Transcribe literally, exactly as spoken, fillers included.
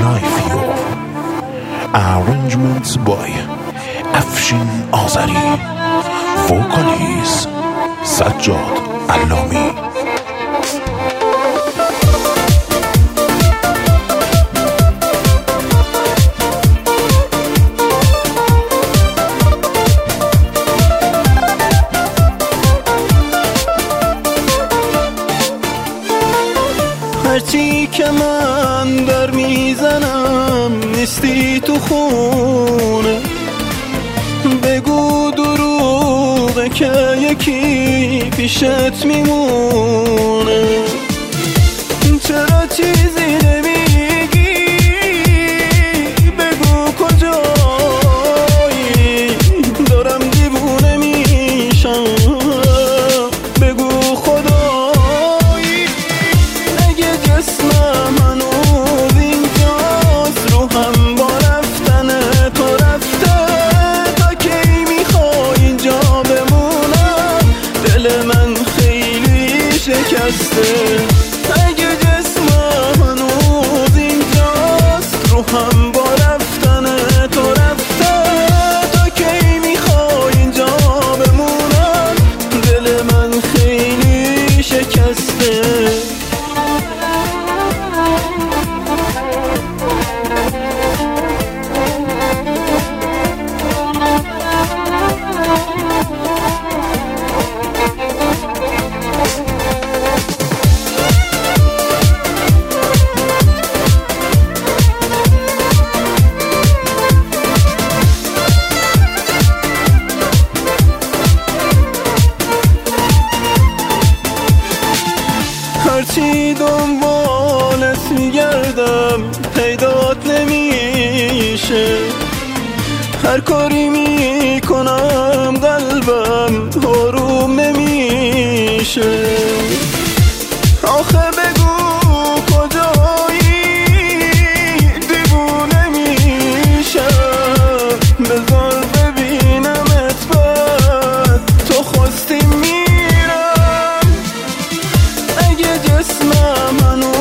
Knife You. Arrangements by افشین آذری. Vocalist سجاد علامی. هرچی که من در میزنم نیستی تو خونه، بگو دروغه که یکی پیشت میمونه. چرا چیزی نمیگی؟ بگو کجایی؟ دارم دیوونه میشم. بگو خدایی اگه جسمم هنوز اینجاست، روحم با رفتن تو رفته. تا کی میخوای اینجا بمونم؟ دل من خیلی شکسته. اگه جسمم هنوز اینجاست، روحم با رفتن تو رفته. تا کی میخوای اینجا بمونم؟ دل من خیلی شکسته. هرچی دنبالت میگردم پیدات نمیشه. هر کاری میکنم قلبم آروم نمیشه. آخه بگو کجایی؟ دیوونه میشم. بذار ببینمت بعد تو خواستی میرم. اگه جسمم هنوز